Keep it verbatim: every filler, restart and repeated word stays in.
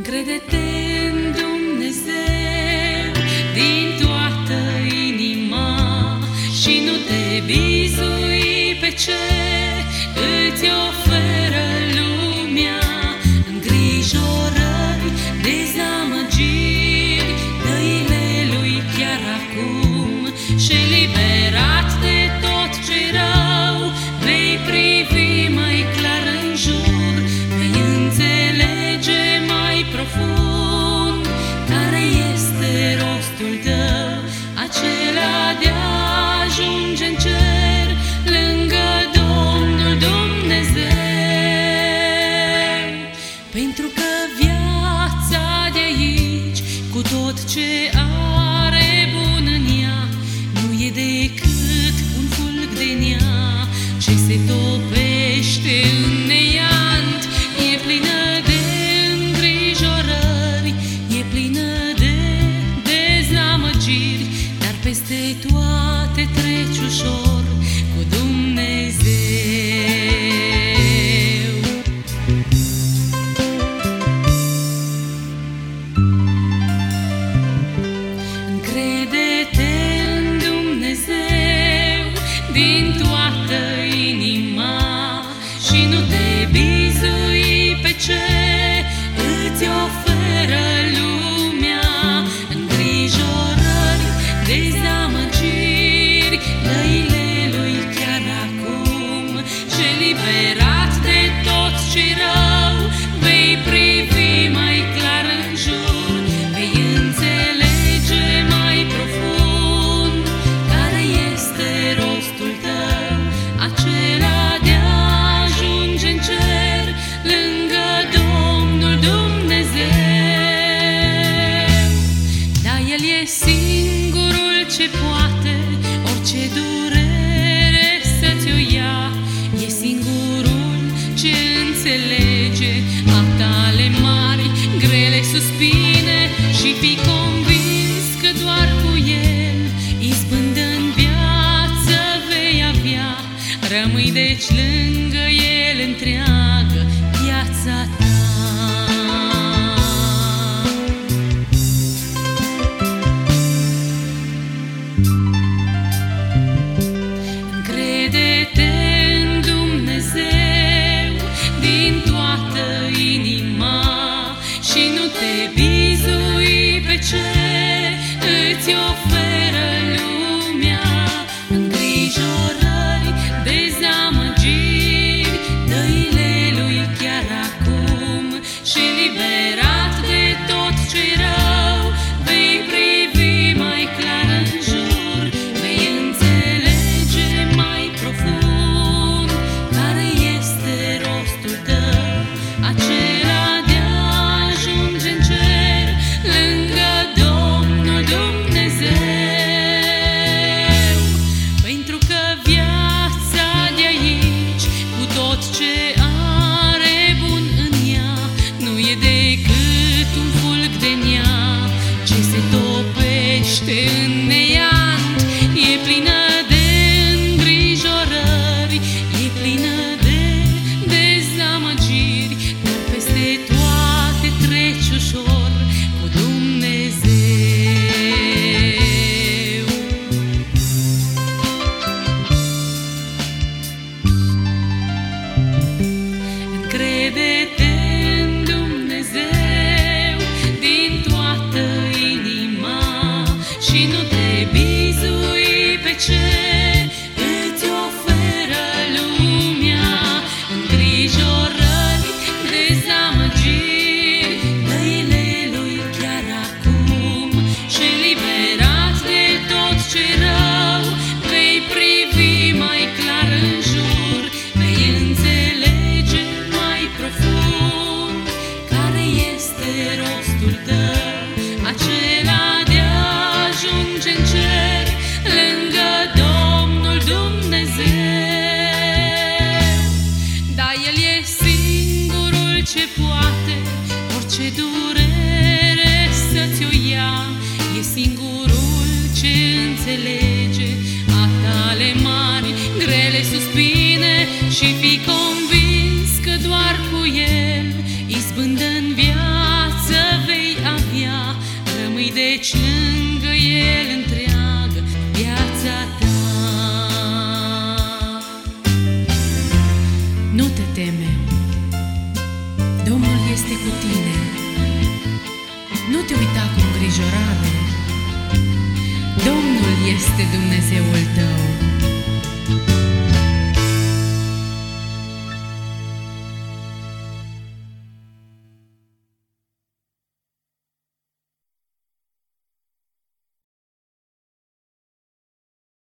Încrede-te în Dumnezeu din toată inima și nu te bizui pe ce îți oferă lumea. Îngrijorări, dezamăgiri, dă-i-le lui chiar acum și eliberat de tot ce-i rău, vei privi mai clar în jur, vei înțelege mai profund care este rostul tău, acela de a ajunge în cer lângă Domnul Dumnezeu. Pentru că viața de aici, cu tot ce are bun în ea, nu e decât un fulg de nea ce se topește în neant. E plină de îngrijorări, e plină de dezamăgiri, dar peste toate treci ușor cu Dumnezeu. Încrede-te în Dumnezeu din toată inima și nu te bizui pe ce îți oferă lumea. Îngrijorări, dezamăgiri, dă-i-le lui chiar acum și eliberat de tot ce-i rău, vei privi mai clar în jur, vei înțelege mai profund care este rostul tău, acela de a ajunge în cer lângă Domnul Dumnezeu. Da, El e singurul ce poate orice durere să-ți o ia, e singurul ce înțelege a tale mari, grele suspine și fii convins că doar cu El izbândă în viață vei avea. Rămâi deci lângă El întreagă viața ta. Încrede-te în Dumnezeu din toată inima și nu te bizui pe ce îți oferă lumea. Îngrijorări, dezamăgiri, dă-i-le lui chiar acum și eliberat de tot ce-i rău, vei privi mai clar în jur, vei înțelege mai profund care este rostul tău, acela de a ajunge în cer lângă Domnul Dumnezeu. Pentru că viața de aici, cu tot ce are bun în ea, nu e decât un fulg de nea ce se topește în neant. E plină de îngrijorări, e plină de dezamăgiri, dar peste toate treci ușor cu Dumnezeu. Încrede-te în Dumnezeu din toată inima și nu te bizui pe ce îți oferă lumea. Îngrijorări, dezamăgiri, dă-i-le lui chiar acum și eliberat de tot ce-i rău, vei privi mai clar în jur, vei înțelege mai profund care este rostul tău, acela de a ajunge în cer lângă Domnul Dumnezeu. Da, El e singurul ce poate orice durere să-ți o ia, e singurul ce înțelege a tale mari, grele suspine și fii convins că doar cu El izbândă în viață Nu te teme, Domnul este cu tine. Nu te uita cu îngrijorare, Domnul este Dumnezeul tău.